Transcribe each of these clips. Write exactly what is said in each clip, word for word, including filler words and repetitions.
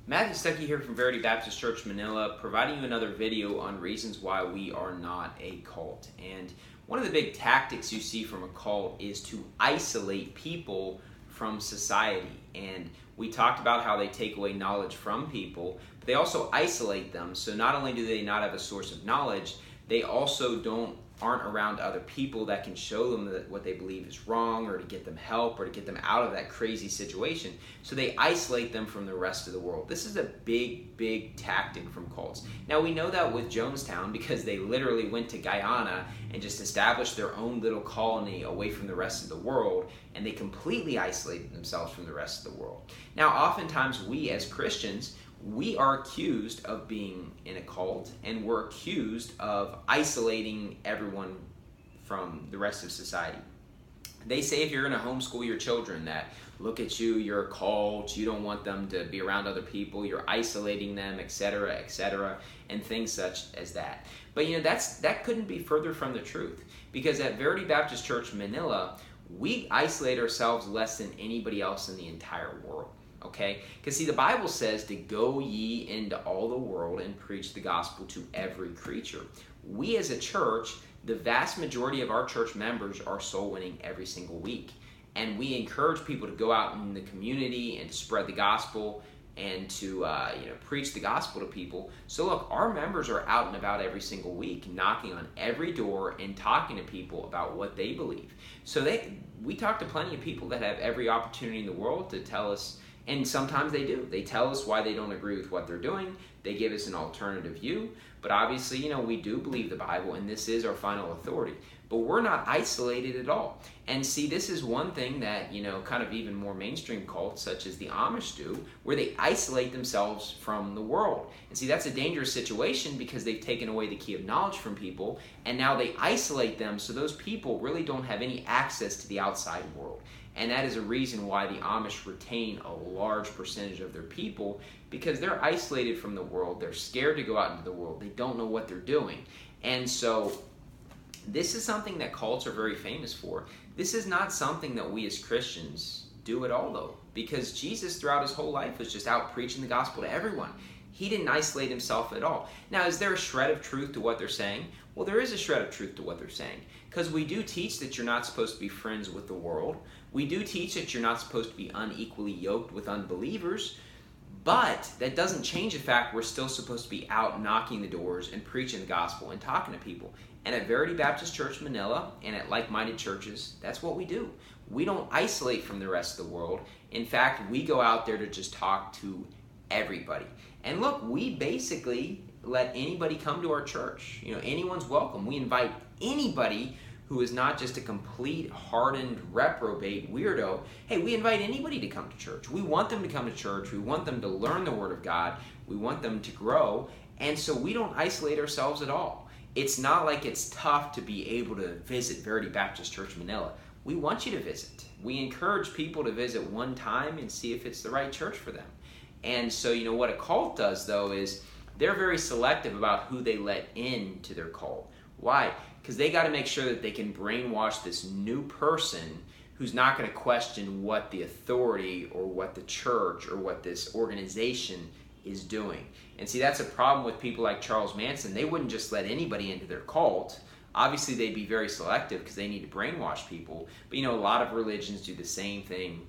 Matthew Stuckey here from Verity Baptist Church, Manila, providing you another video on reasons why we are not a cult. And one of the big tactics you see from a cult is to isolate people from society. And we talked about how they take away knowledge from people, but they also isolate them. So not only do they not have a source of knowledge, they also don't aren't around other people that can show them that what they believe is wrong, or to get them help, or to get them out of that crazy situation. So they isolate them from the rest of the world. This is a big, big tactic from cults. Now we know that with Jonestown because they literally went to Guyana and just established their own little colony away from the rest of the world, and they completely isolated themselves from the rest of the world. Now oftentimes we as Christians, we are accused of being in a cult, and we're accused of isolating everyone from the rest of society. They say if you're going to homeschool your children that, look at you, you're a cult, you don't want them to be around other people, you're isolating them, et cetera, et cetera, and things such as that. But you know, that's that couldn't be further from the truth, because at Verity Baptist Church, Manila, we isolate ourselves less than anybody else in the entire world. Okay? Because see, the Bible says to go ye into all the world and preach the gospel to every creature. We as a church, the vast majority of our church members are soul winning every single week. And we encourage people to go out in the community and to spread the gospel and to uh, you know preach the gospel to people. So look, our members are out and about every single week, knocking on every door and talking to people about what they believe. So they, we talk to plenty of people that have every opportunity in the world to tell us. And sometimes they do. They tell us why they don't agree with what they're doing. They give us an alternative view. But obviously, you know, we do believe the Bible, and this is our final authority. But we're not isolated at all. And see, this is one thing that, you know, kind of even more mainstream cults, such as the Amish do, where they isolate themselves from the world. And see, that's a dangerous situation because they've taken away the key of knowledge from people, and now they isolate them so those people really don't have any access to the outside world. And that is a reason why the Amish retain a large percentage of their people, because they're isolated from the world. They're scared to go out into the world. They don't know what they're doing. And so this is something that cults are very famous for. This is not something that we as Christians do at all, though, because Jesus throughout his whole life was just out preaching the gospel to everyone. He didn't isolate himself at all. Now, is there a shred of truth to what they're saying? Well, there is a shred of truth to what they're saying, because we do teach that you're not supposed to be friends with the world. We do teach that you're not supposed to be unequally yoked with unbelievers, but that doesn't change the fact we're still supposed to be out knocking the doors and preaching the gospel and talking to people. And at Verity Baptist Church, Manila, and at like-minded churches, that's what we do. We don't isolate from the rest of the world. In fact, we go out there to just talk to everybody. And look, we basically let anybody come to our church. You know, anyone's welcome. We invite anybody who is not just a complete, hardened, reprobate weirdo. Hey, we invite anybody to come to church. We want them to come to church. We want them to learn the Word of God. We want them to grow. And so we don't isolate ourselves at all. It's not like it's tough to be able to visit Verity Baptist Church, Manila. We want you to visit. We encourage people to visit one time and see if it's the right church for them. And so, you know, what a cult does, though, is they're very selective about who they let into their cult. Why? Because they got to make sure that they can brainwash this new person who's not going to question what the authority or what the church or what this organization is doing. And see, that's a problem with people like Charles Manson. They wouldn't just let anybody into their cult. Obviously, they'd be very selective because they need to brainwash people. But, you know, a lot of religions do the same thing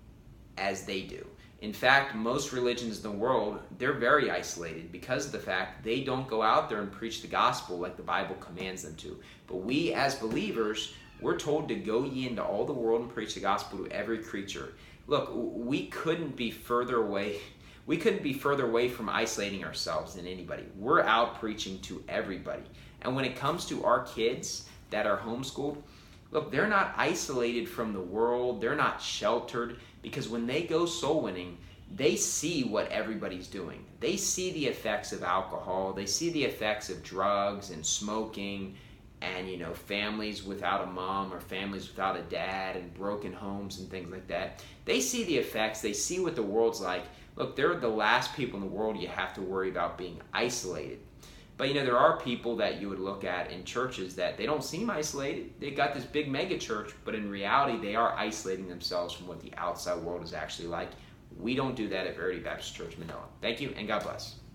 as they do. In fact, most religions in the world, they're very isolated because of the fact they don't go out there and preach the gospel like the Bible commands them to. But we as believers, we're told to go ye into all the world and preach the gospel to every creature. Look, we couldn't be further away. We couldn't be further away from isolating ourselves than anybody. We're out preaching to everybody. And when it comes to our kids that are homeschooled, look, they're not isolated from the world. They're not sheltered, because when they go soul winning, they see what everybody's doing. They see the effects of alcohol. They see the effects of drugs and smoking and, you know, families without a mom or families without a dad and broken homes and things like that. They see the effects. They see what the world's like. Look, they're the last people in the world you have to worry about being isolated. But, you know, there are people that you would look at in churches that they don't seem isolated. They got this big mega church, but in reality, they are isolating themselves from what the outside world is actually like. We don't do that at Verity Baptist Church Manila. Thank you, and God bless.